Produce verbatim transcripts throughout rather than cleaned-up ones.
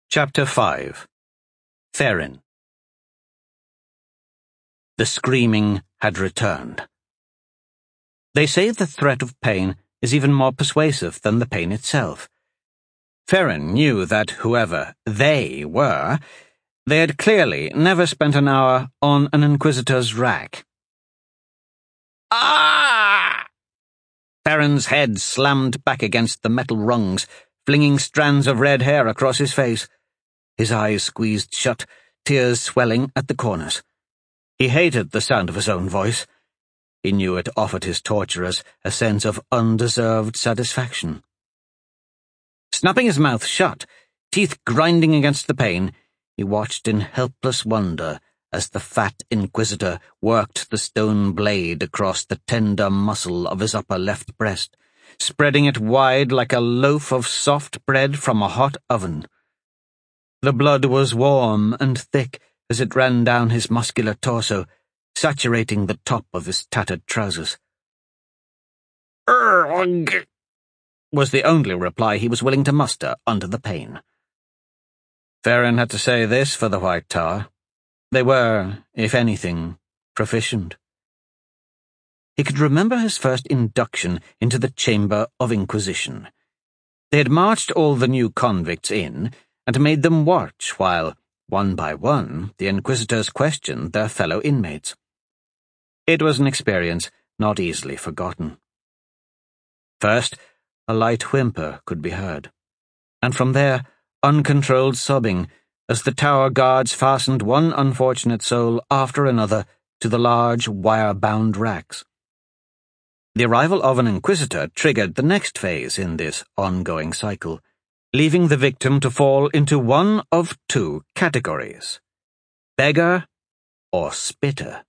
Chapter five. Therin. The screaming had returned. They say the threat of pain is even more persuasive than the pain itself. Therin knew that whoever they were, they had clearly never spent an hour on an Inquisitor's rack. Ah! Therin's head slammed back against the metal rungs, flinging strands of red hair across his face. His eyes squeezed shut, tears swelling at the corners. He hated the sound of his own voice. He knew it offered his torturers a sense of undeserved satisfaction. Snapping his mouth shut, teeth grinding against the pain, he watched in helpless wonder as the fat Inquisitor worked the stone blade across the tender muscle of his upper left breast, spreading it wide like a loaf of soft bread from a hot oven. The blood was warm and thick as it ran down his muscular torso, saturating the top of his tattered trousers. "Urgh!" was the only reply he was willing to muster under the pain. Therin had to say this for the White Tower. They were, if anything, proficient. He could remember his first induction into the Chamber of Inquisition. They had marched all the new convicts in and made them watch while, one by one, the Inquisitors questioned their fellow inmates. It was an experience not easily forgotten. First, a light whimper could be heard, and from there, uncontrolled sobbing, as the tower guards fastened one unfortunate soul after another to the large, wire-bound racks. The arrival of an Inquisitor triggered the next phase in this ongoing cycle, leaving the victim to fall into one of two categories: beggar or spitter.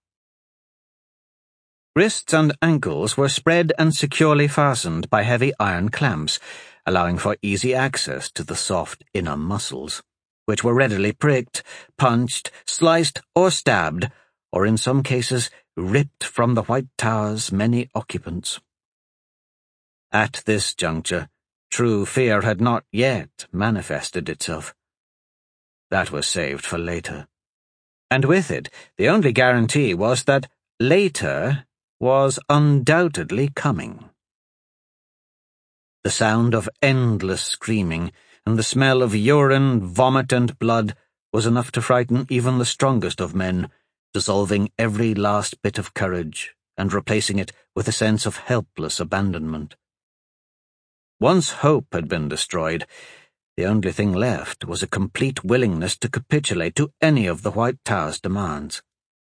Wrists and ankles were spread and securely fastened by heavy iron clamps, allowing for easy access to the soft inner muscles, which were readily pricked, punched, sliced, or stabbed, or in some cases ripped from the White Tower's many occupants. At this juncture, true fear had not yet manifested itself. That was saved for later. And with it, the only guarantee was that later was undoubtedly coming. The sound of endless screaming and the smell of urine, vomit, and blood was enough to frighten even the strongest of men, dissolving every last bit of courage and replacing it with a sense of helpless abandonment. Once hope had been destroyed, the only thing left was a complete willingness to capitulate to any of the White Tower's demands.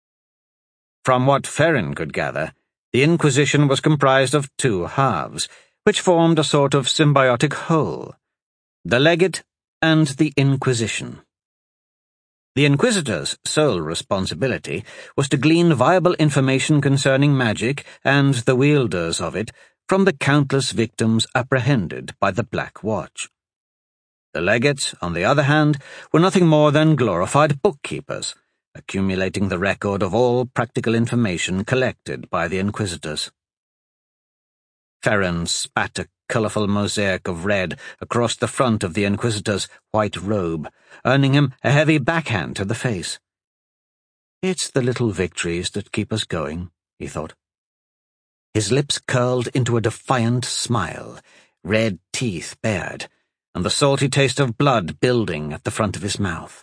From what Therin could gather, the Inquisition was comprised of two halves, which formed a sort of symbiotic whole: the Legate and the Inquisition. The Inquisitor's sole responsibility was to glean viable information concerning magic and the wielders of it from the countless victims apprehended by the Black Watch. The Legates, on the other hand, were nothing more than glorified bookkeepers, accumulating the record of all practical information collected by the Inquisitors. Therin spat a colourful mosaic of red across the front of the Inquisitor's white robe, earning him a heavy backhand to the face. It's the little victories that keep us going, he thought. His lips curled into a defiant smile, red teeth bared, and the salty taste of blood building at the front of his mouth.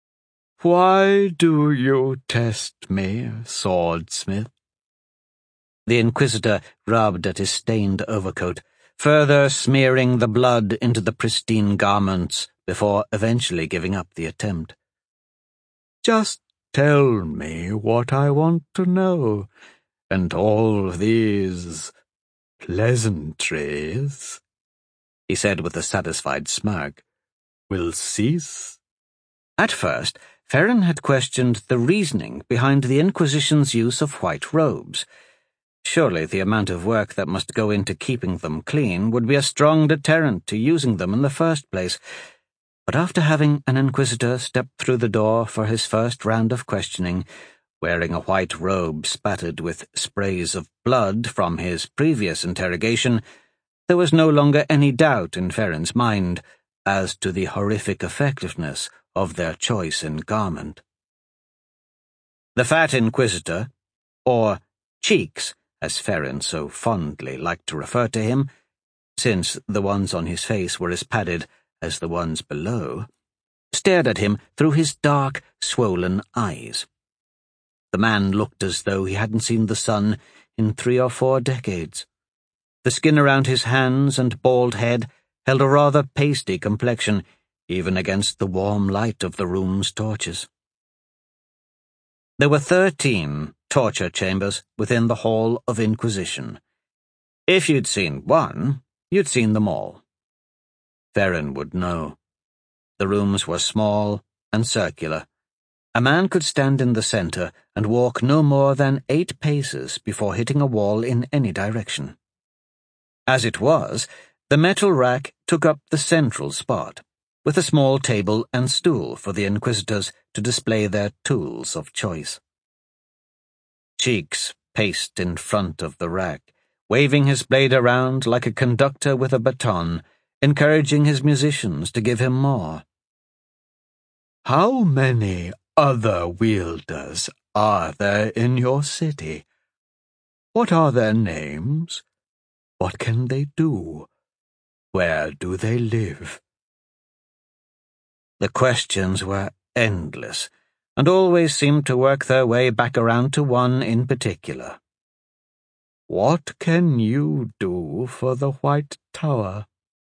"Why do you test me, swordsmith?" The Inquisitor rubbed at his stained overcoat, further smearing the blood into the pristine garments before eventually giving up the attempt. "Just tell me what I want to know, and all these pleasantries," he said with a satisfied smirk, "will cease." At first, Therin had questioned the reasoning behind the Inquisition's use of white robes. Surely the amount of work that must go into keeping them clean would be a strong deterrent to using them in the first place. But after having an Inquisitor step through the door for his first round of questioning, wearing a white robe spattered with sprays of blood from his previous interrogation, there was no longer any doubt in Therin's mind as to the horrific effectiveness of their choice in garment. The fat inquisitor, or Cheeks, as Ferrin so fondly liked to refer to him, since the ones on his face were as padded as the ones below, stared at him through his dark, swollen eyes. The man looked as though he hadn't seen the sun in three or four decades. The skin around his hands and bald head held a rather pasty complexion, even against the warm light of the room's torches. There were thirteen torture chambers within the Hall of Inquisition. If you'd seen one, you'd seen them all. Ferrin would know. The rooms were small and circular. A man could stand in the center and walk no more than eight paces before hitting a wall in any direction. As it was, the metal rack took up the central spot, with a small table and stool for the inquisitors to display their tools of choice. Cheeks paced in front of the rack, waving his blade around like a conductor with a baton, encouraging his musicians to give him more. "How many other wielders are there in your city? What are their names? What can they do? Where do they live?" The questions were endless, and always seemed to work their way back around to one in particular. "What can you do for the White Tower?"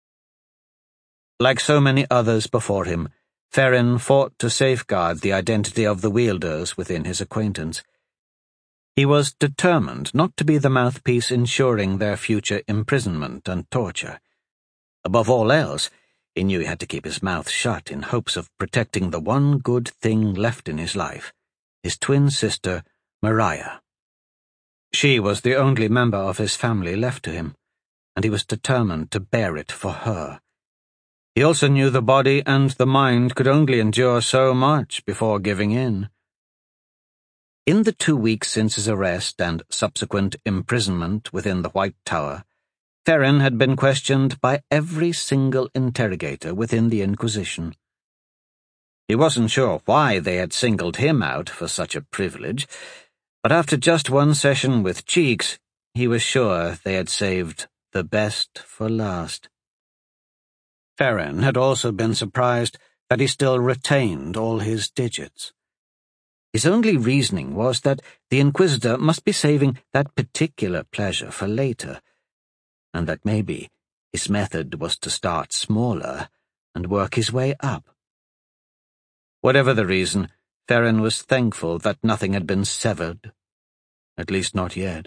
Like so many others before him, Ferrin fought to safeguard the identity of the wielders within his acquaintance. He was determined not to be the mouthpiece ensuring their future imprisonment and torture. Above all else, he knew he had to keep his mouth shut in hopes of protecting the one good thing left in his life, his twin sister, Mariah. She was the only member of his family left to him, and he was determined to bear it for her. He also knew the body and the mind could only endure so much before giving in. In the two weeks since his arrest and subsequent imprisonment within the White Tower, Ferrin had been questioned by every single interrogator within the Inquisition. He wasn't sure why they had singled him out for such a privilege, but after just one session with Cheeks, he was sure they had saved the best for last. Ferrin had also been surprised that he still retained all his digits. His only reasoning was that the Inquisitor must be saving that particular pleasure for later, and that maybe his method was to start smaller and work his way up. Whatever the reason, Ferrin was thankful that nothing had been severed, at least not yet.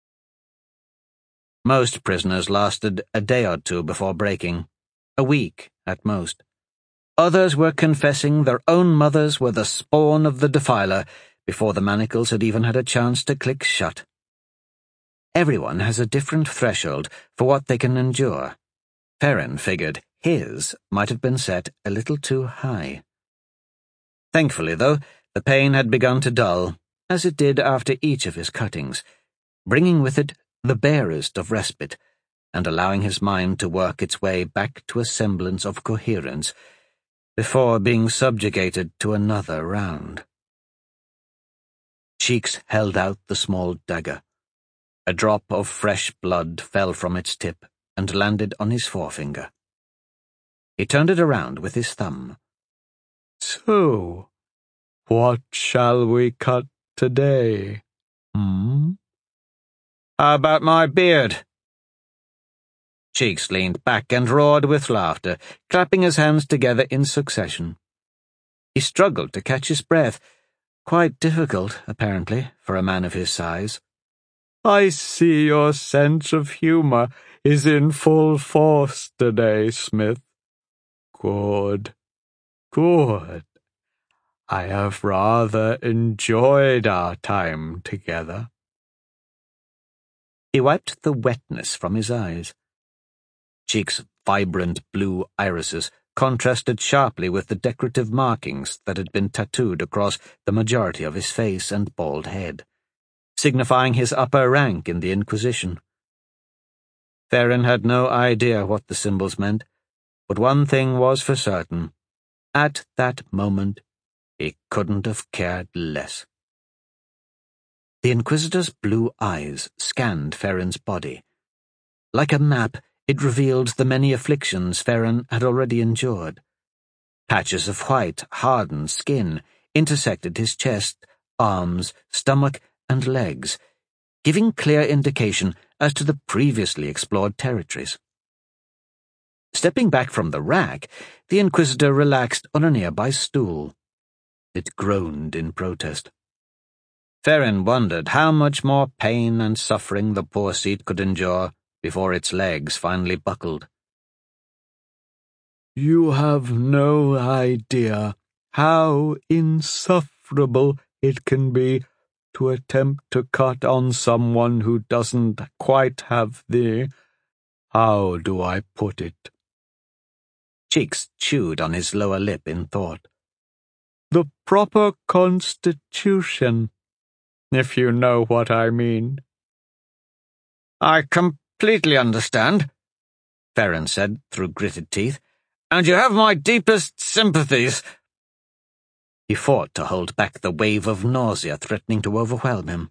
Most prisoners lasted a day or two before breaking, a week at most. Others were confessing their own mothers were the spawn of the defiler before the manacles had even had a chance to click shut. Everyone has a different threshold for what they can endure. Ferrin figured his might have been set a little too high. Thankfully, though, the pain had begun to dull, as it did after each of his cuttings, bringing with it the barest of respite, and allowing his mind to work its way back to a semblance of coherence, before being subjugated to another round. Cheeks held out the small dagger. A drop of fresh blood fell from its tip and landed on his forefinger. He turned it around with his thumb. "So, what shall we cut today, hmm?" "How about my beard?" Cheeks leaned back and roared with laughter, clapping his hands together in succession. He struggled to catch his breath, quite difficult, apparently, for a man of his size. "I see your sense of humor is in full force today, Smith. Good, good. I have rather enjoyed our time together." He wiped the wetness from his eyes. Cheeks' vibrant blue irises contrasted sharply with the decorative markings that had been tattooed across the majority of his face and bald head, signifying his upper rank in the Inquisition. Ferrin had no idea what the symbols meant, but one thing was for certain. At that moment, he couldn't have cared less. The Inquisitor's blue eyes scanned Farron's body. Like a map, it revealed the many afflictions Farron had already endured. Patches of white, hardened skin intersected his chest, arms, stomach, and legs, giving clear indication as to the previously explored territories. Stepping back from the rack, the Inquisitor relaxed on a nearby stool. It groaned in protest. Farron wondered how much more pain and suffering the poor seat could endure before its legs finally buckled. "You have no idea how insufferable it can be to attempt to cut on someone who doesn't quite have the... how do I put it?" Cheeks chewed on his lower lip in thought. "The proper constitution, if you know what I mean." "I completely understand," Farron said through gritted teeth, "and you have my deepest sympathies." He fought to hold back the wave of nausea threatening to overwhelm him.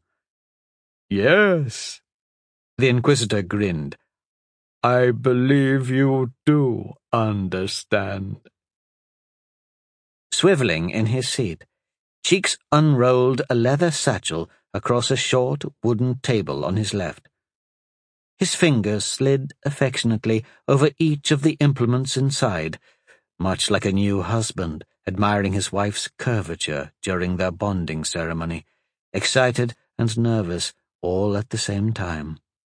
"Yes," the Inquisitor grinned. "I believe you do understand." Swiveling in his seat, Cheeks unrolled a leather satchel across a short wooden table on his left. His fingers slid affectionately over each of the implements inside, much like a new husband admiring his wife's curvature during their bonding ceremony, excited and nervous all at the same time.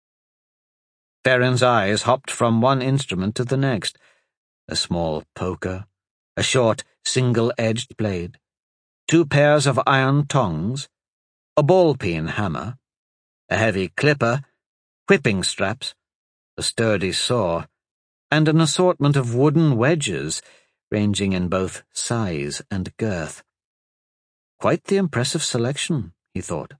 Farron's eyes hopped from one instrument to the next, a small poker, a short single-edged blade, two pairs of iron tongs, a ball-peen hammer, a heavy clipper, whipping straps, a sturdy saw, and an assortment of wooden wedges ranging in both size and girth. Quite the impressive selection, he thought.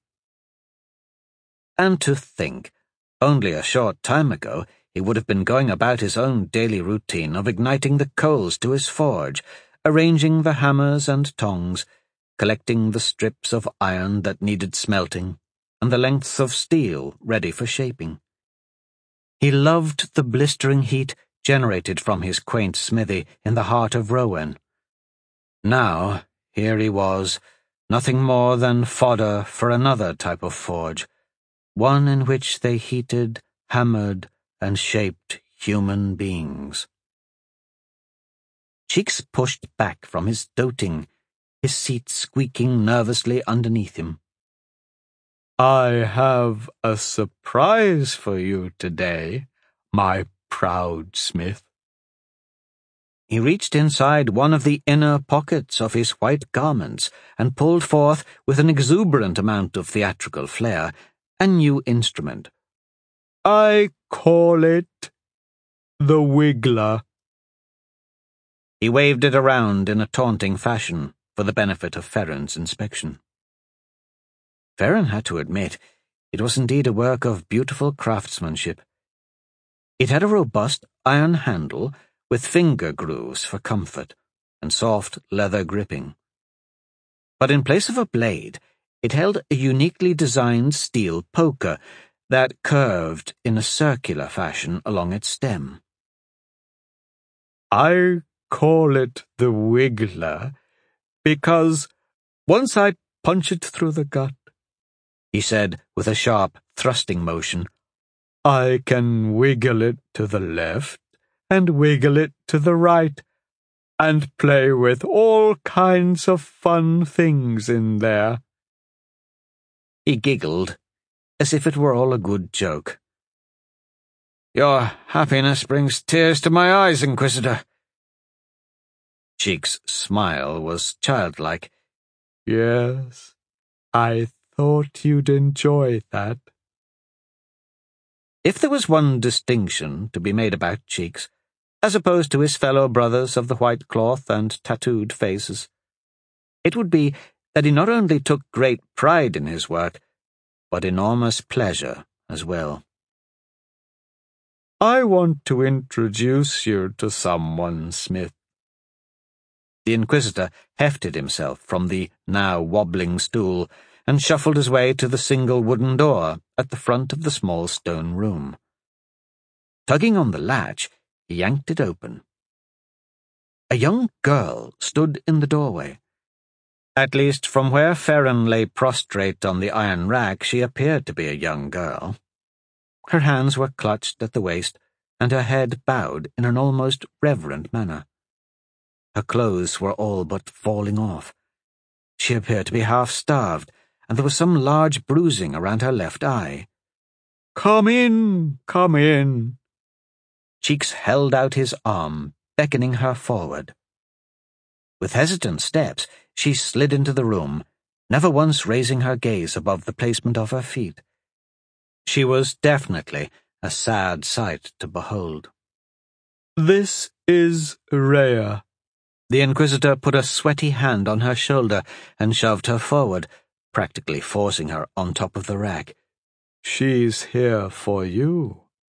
And to think, only a short time ago he would have been going about his own daily routine of igniting the coals to his forge, arranging the hammers and tongs, collecting the strips of iron that needed smelting, and the lengths of steel ready for shaping. He loved the blistering heat generated from his quaint smithy in the heart of Rowan. Now, here he was, nothing more than fodder for another type of forge, one in which they heated, hammered, and shaped human beings. Cheeks pushed back from his doting, his seat squeaking nervously underneath him. "I have a surprise for you today, my proud smith." He reached inside one of the inner pockets of his white garments and pulled forth, with an exuberant amount of theatrical flair, a new instrument. "I call it the Wiggler." He waved it around in a taunting fashion for the benefit of Farron's inspection. Farron had to admit it was indeed a work of beautiful craftsmanship. It had a robust iron handle with finger grooves for comfort and soft leather gripping. But in place of a blade, it held a uniquely designed steel poker that curved in a circular fashion along its stem. "I call it the Wiggler because once I punch it through the gut," he said with a sharp thrusting motion, "I can wiggle it to the left and wiggle it to the right, and play with all kinds of fun things in there." He giggled, as if it were all a good joke. "Your happiness brings tears to my eyes, Inquisitor." Cheeks' smile was childlike. "Yes, I thought you'd enjoy that." If there was one distinction to be made about Cheeks, as opposed to his fellow brothers of the white cloth and tattooed faces, it would be that he not only took great pride in his work, but enormous pleasure as well. I want to introduce you to someone, Smith. The Inquisitor hefted himself from the now wobbling stool and shuffled his way to the single wooden door at the front of the small stone room. Tugging on the latch, he yanked it open. A young girl stood in the doorway. At least from where Ferren lay prostrate on the iron rack, she appeared to be a young girl. Her hands were clutched at the waist, and her head bowed in an almost reverent manner. Her clothes were all but falling off. She appeared to be half-starved, and there was some large bruising around her left eye. "Come in, come in." Cheeks held out his arm, beckoning her forward. With hesitant steps, she slid into the room, never once raising her gaze above the placement of her feet. She was definitely a sad sight to behold. "This is Rhea." The Inquisitor put a sweaty hand on her shoulder and shoved her forward, practically forcing her on top of the rack. "She's here for you."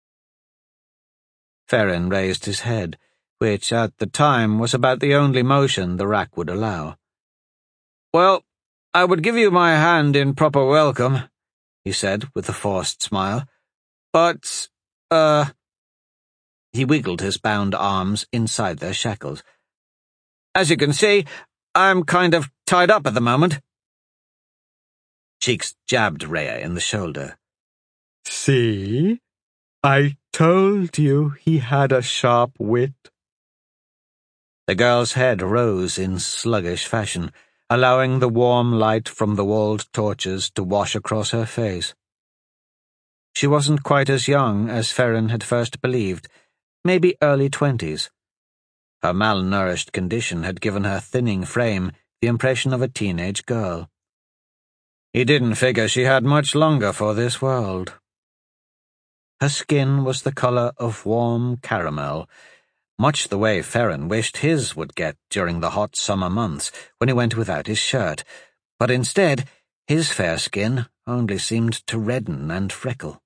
Ferren raised his head, which at the time was about the only motion the rack would allow. "Well, I would give you my hand in proper welcome," he said with a forced smile. "But, uh—" He wiggled his bound arms inside their shackles. "As you can see, I'm kind of tied up at the moment." Cheeks jabbed Rhea in the shoulder. "See? I told you he had a sharp wit." The girl's head rose in sluggish fashion, allowing the warm light from the walled torches to wash across her face. She wasn't quite as young as Ferren had first believed, maybe early twenties. Her malnourished condition had given her thinning frame the impression of a teenage girl. He didn't figure she had much longer for this world. Her skin was the color of warm caramel, much the way Ferren wished his would get during the hot summer months when he went without his shirt, but instead his fair skin only seemed to redden and freckle.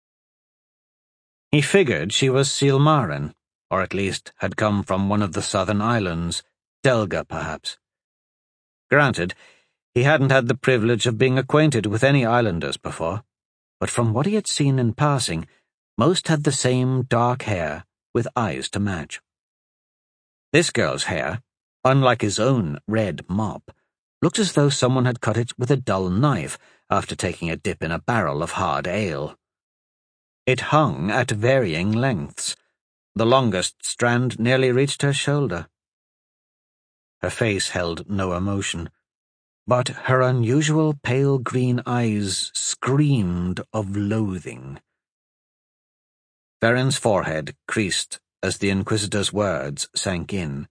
He figured she was Silmarin, or at least had come from one of the southern islands, Delga perhaps. Granted, he hadn't had the privilege of being acquainted with any islanders before, but from what he had seen in passing, most had the same dark hair with eyes to match. This girl's hair, unlike his own red mop, looked as though someone had cut it with a dull knife after taking a dip in a barrel of hard ale. It hung at varying lengths. The longest strand nearly reached her shoulder. Her face held no emotion, but her unusual pale green eyes screamed of loathing. Ferren's forehead creased as the Inquisitor's words sank in.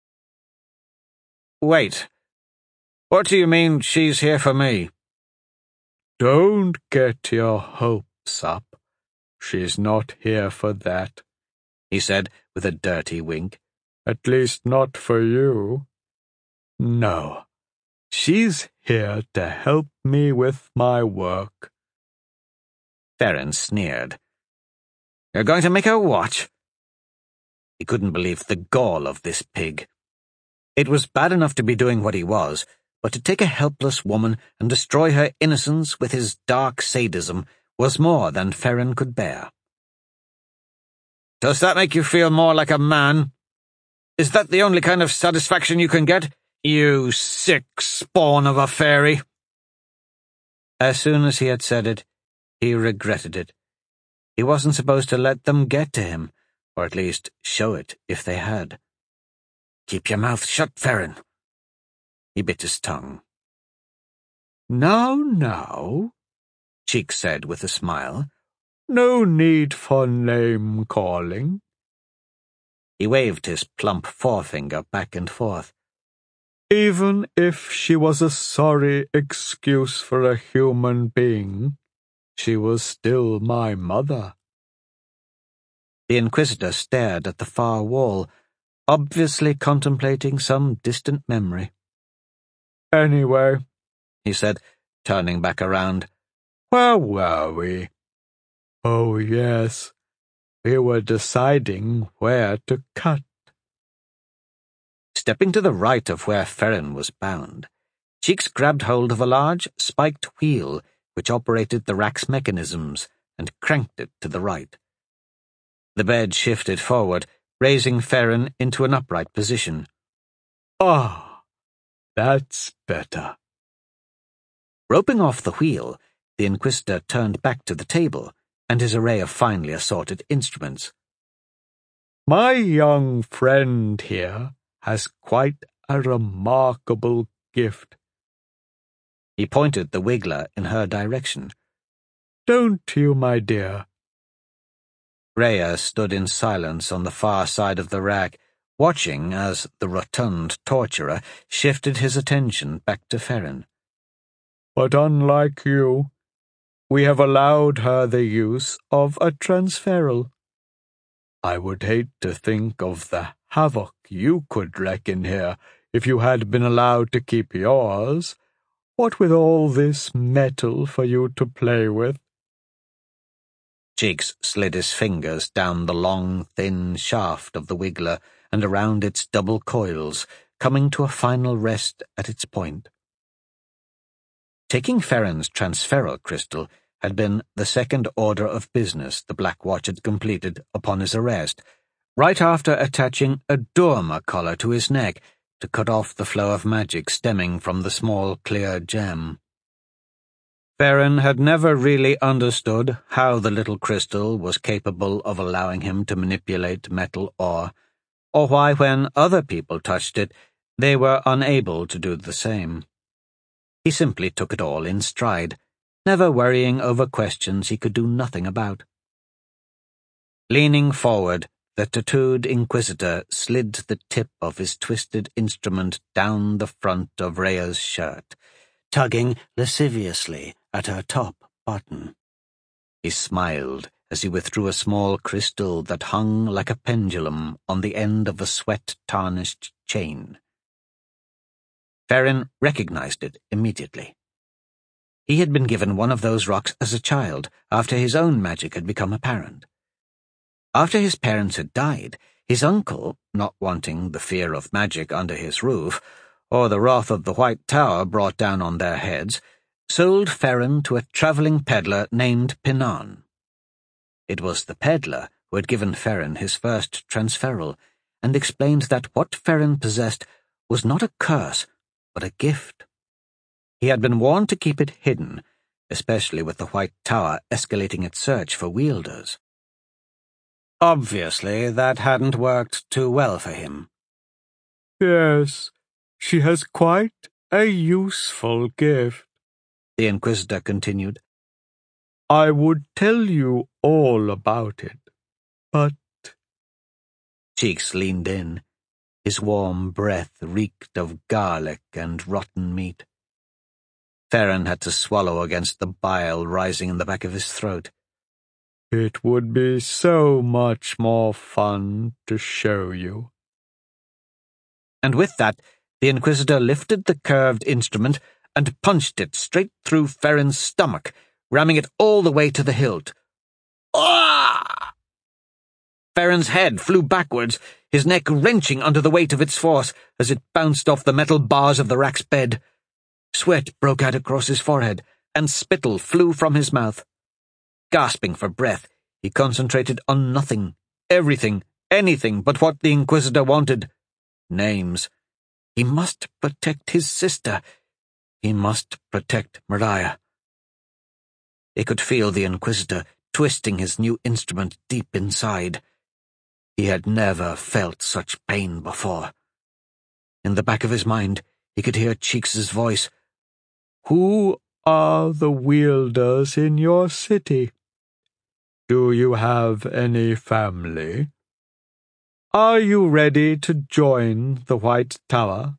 "Wait. What do you mean she's here for me?" "Don't get your hopes up. She's not here for that," he said with a dirty wink. "At least not for you. No, she's here to help me with my work." Ferren sneered. "You're going to make her watch?" He couldn't believe the gall of this pig. It was bad enough to be doing what he was, but to take a helpless woman and destroy her innocence with his dark sadism was more than Ferren could bear. "Does that make you feel more like a man? Is that the only kind of satisfaction you can get, you sick spawn of a fairy?" As soon as he had said it, he regretted it. He wasn't supposed to let them get to him, or at least show it if they had. "Keep your mouth shut, Ferren." He bit his tongue. "Now, now," Cheeks said with a smile. "No need for name-calling." He waved his plump forefinger back and forth. "Even if she was a sorry excuse for a human being, she was still my mother." The Inquisitor stared at the far wall, obviously contemplating some distant memory. "Anyway," he said, turning back around, "where were we? Oh, yes. We were deciding where to cut. Stepping to the right of where Ferrin was bound, Cheeks grabbed hold of a large, spiked wheel which operated the rack's mechanisms and cranked it to the right. The bed shifted forward, raising Ferrin into an upright position. Ah, that's better. Roping off the wheel, the Inquisitor turned back to the table and his array of finely assorted instruments. My young friend here has quite a remarkable gift. He pointed the Wiggler in her direction. Don't you, my dear? Rhea stood in silence on the far side of the rack, watching as the rotund torturer shifted his attention back to Ferrin. But unlike you, we have allowed her the use of a transferal. I would hate to think of the havoc you could wreak in here if you had been allowed to keep yours, what with all this metal for you to play with. Cheeks slid his fingers down the long, thin shaft of the Wiggler and around its double coils, coming to a final rest at its point. Taking Ferrin's transferal crystal had been the second order of business the Black Watch had completed upon his arrest, right after attaching a Dorma collar to his neck to cut off the flow of magic stemming from the small, clear gem. Ferrin had never really understood how the little crystal was capable of allowing him to manipulate metal ore, or why when other people touched it, they were unable to do the same. He simply took it all in stride, never worrying over questions he could do nothing about. Leaning forward, the tattooed Inquisitor slid the tip of his twisted instrument down the front of Rhea's shirt, tugging lasciviously at her top button. He smiled as he withdrew a small crystal that hung like a pendulum on the end of a sweat-tarnished chain. Ferrin recognized it immediately. He had been given one of those rocks as a child, after his own magic had become apparent. After his parents had died, his uncle, not wanting the fear of magic under his roof, or the wrath of the White Tower brought down on their heads, sold Ferrin to a travelling peddler named Pinan. It was the peddler who had given Ferrin his first transferal, and explained that what Ferrin possessed was not a curse, but a gift. He had been warned to keep it hidden, especially with the White Tower escalating its search for wielders. Obviously, that hadn't worked too well for him. Yes, she has quite a useful gift, the Inquisitor continued. I would tell you all about it, but... Cheeks leaned in. His warm breath reeked of garlic and rotten meat. Ferrin had to swallow against the bile rising in the back of his throat. It would be so much more fun to show you. And with that, the Inquisitor lifted the curved instrument and punched it straight through Ferrin's stomach, ramming it all the way to the hilt. Ah! Ferrin's head flew backwards, his neck wrenching under the weight of its force as it bounced off the metal bars of the rack's bed. Sweat broke out across his forehead, and spittle flew from his mouth. Gasping for breath, he concentrated on nothing, everything, anything but what the Inquisitor wanted. Names. He must protect his sister. He must protect Maria. He could feel the Inquisitor twisting his new instrument deep inside. He had never felt such pain before. In the back of his mind, he could hear Cheeks's voice. Who are the wielders in your city? Do you have any family? Are you ready to join the White Tower?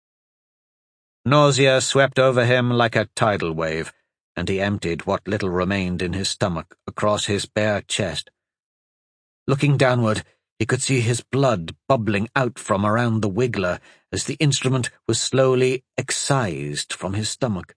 Nausea swept over him like a tidal wave, and he emptied what little remained in his stomach across his bare chest. Looking downward, he could see his blood bubbling out from around the Wiggler as the instrument was slowly excised from his stomach.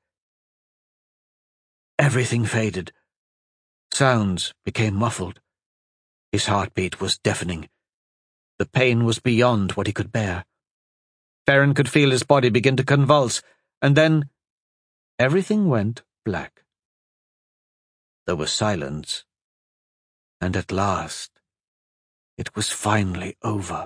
Everything faded. Sounds became muffled. His heartbeat was deafening. The pain was beyond what he could bear. Farron could feel his body begin to convulse, and then everything went black. There was silence, and at last it was finally over.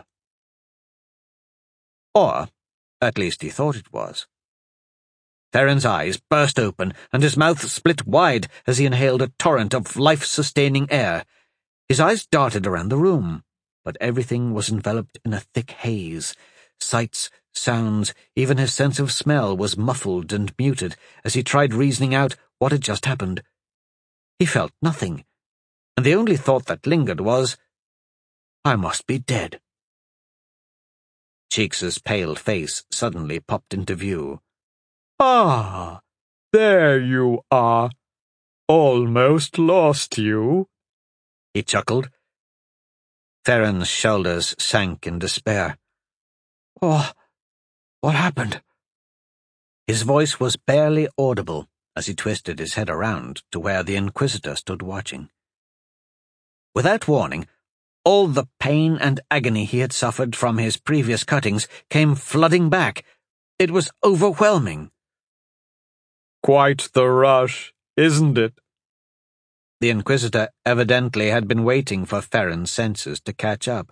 Or, at least he thought it was. Farron's eyes burst open, and his mouth split wide as he inhaled a torrent of life-sustaining air. His eyes darted around the room, but everything was enveloped in a thick haze. Sights, sounds, even his sense of smell was muffled and muted as he tried reasoning out what had just happened. He felt nothing, and the only thought that lingered was, "I must be dead." Cheeks's pale face suddenly popped into view. "Ah, there you are. Almost lost you," he chuckled. Farron's shoulders sank in despair. "Oh, what happened?" His voice was barely audible as he twisted his head around to where the Inquisitor stood watching. Without warning, all the pain and agony he had suffered from his previous cuttings came flooding back. It was overwhelming. "Quite the rush, isn't it?" The Inquisitor evidently had been waiting for Farron's senses to catch up.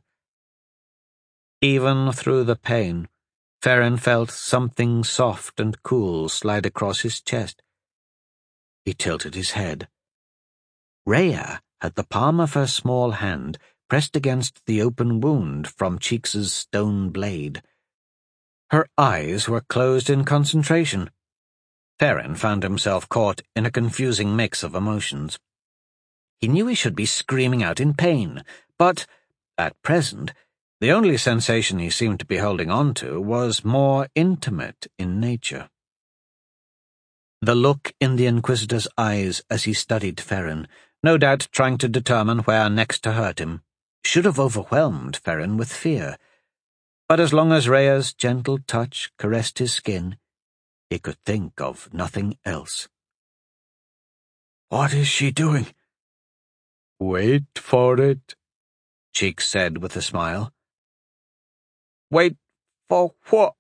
Even through the pain, Farron felt something soft and cool slide across his chest. He tilted his head. Rhea had the palm of her small hand pressed against the open wound from Cheeks's stone blade. Her eyes were closed in concentration. Farron found himself caught in a confusing mix of emotions. He knew he should be screaming out in pain, but, at present, the only sensation he seemed to be holding on to was more intimate in nature. The look in the Inquisitor's eyes as he studied Farron, no doubt trying to determine where next to hurt him, should have overwhelmed Farron with fear. But as long as Rhea's gentle touch caressed his skin, he could think of nothing else. "What is she doing?" "Wait for it," Cheeks said with a smile. "Wait for what?"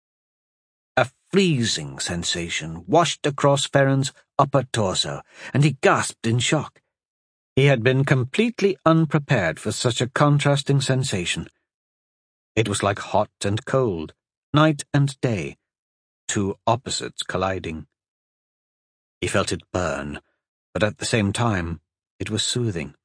A freezing sensation washed across Farron's upper torso, and he gasped in shock. He had been completely unprepared for such a contrasting sensation. It was like hot and cold, night and day, two opposites colliding. He felt it burn, but at the same time, it was soothing.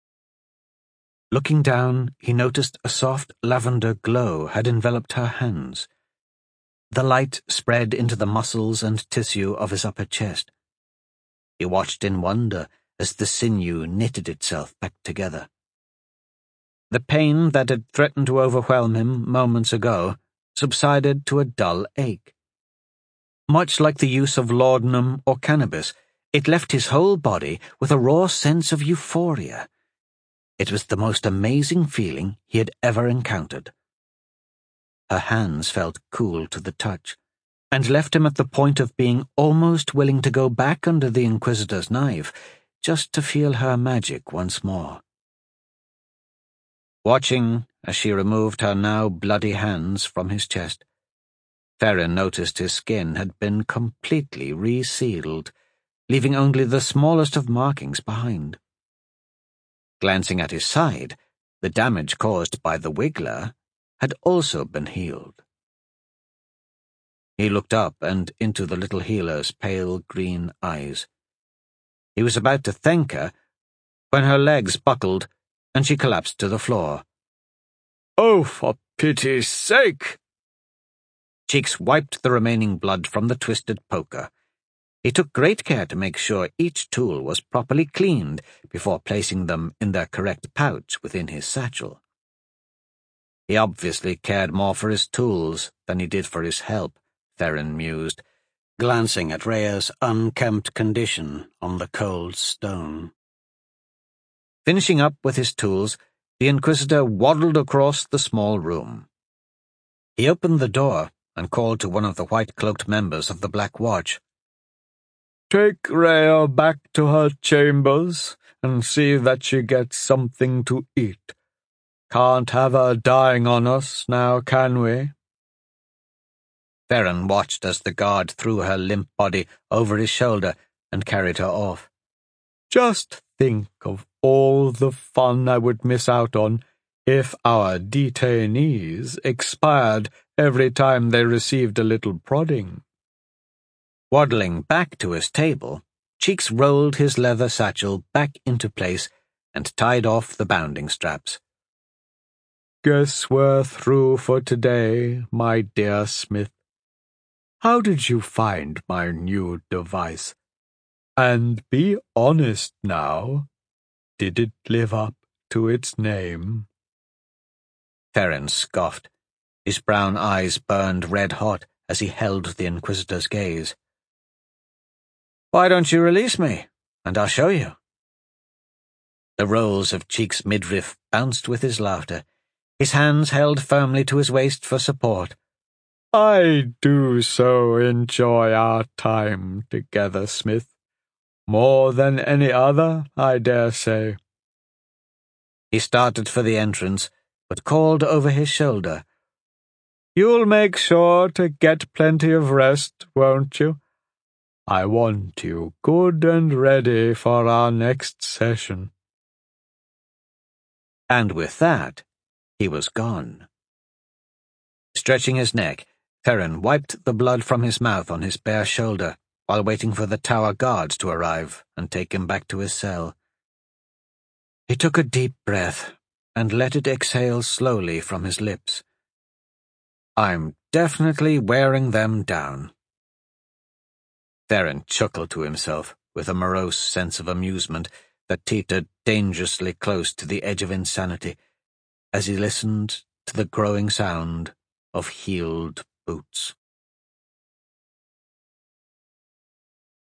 Looking down, he noticed a soft lavender glow had enveloped her hands. The light spread into the muscles and tissue of his upper chest. He watched in wonder as the sinew knitted itself back together. The pain that had threatened to overwhelm him moments ago subsided to a dull ache. Much like the use of laudanum or cannabis, it left his whole body with a raw sense of euphoria. It was the most amazing feeling he had ever encountered. Her hands felt cool to the touch, and left him at the point of being almost willing to go back under the Inquisitor's knife, just to feel her magic once more. Watching as she removed her now bloody hands from his chest, Farron noticed his skin had been completely resealed, leaving only the smallest of markings behind. Glancing at his side, the damage caused by the Wiggler had also been healed. He looked up and into the little healer's pale green eyes. He was about to thank her when her legs buckled and she collapsed to the floor. "Oh, for pity's sake!" Cheeks wiped the remaining blood from the twisted poker. He took great care to make sure each tool was properly cleaned before placing them in their correct pouch within his satchel. He obviously cared more for his tools than he did for his help, Farron mused, glancing at Rhea's unkempt condition on the cold stone. Finishing up with his tools, the Inquisitor waddled across the small room. He opened the door and called to one of the white-cloaked members of the Black Watch. "Take Rhea back to her chambers and see that she gets something to eat. Can't have her dying on us now, can we?" Theron watched as the guard threw her limp body over his shoulder and carried her off. "Just think of all the fun I would miss out on if our detainees expired every time they received a little prodding." Waddling back to his table, Cheeks rolled his leather satchel back into place and tied off the bounding straps. "Guess we're through for today, my dear Smith. How did you find my new device? And be honest now, did it live up to its name?" Theron scoffed. His brown eyes burned red-hot as he held the Inquisitor's gaze. "Why don't you release me, and I'll show you?" The rolls of Cheeks' midriff bounced with his laughter. His hands held firmly to his waist for support. "I do so enjoy our time together, Smith. More than any other, I dare say." He started for the entrance, but called over his shoulder, "You'll make sure to get plenty of rest, won't you? I want you good and ready for our next session." And with that, he was gone. Stretching his neck, Theron wiped the blood from his mouth on his bare shoulder while waiting for the tower guards to arrive and take him back to his cell. He took a deep breath and let it exhale slowly from his lips. "I'm definitely wearing them down." Theron chuckled to himself with a morose sense of amusement that teetered dangerously close to the edge of insanity as he listened to the growing sound of heeled boots.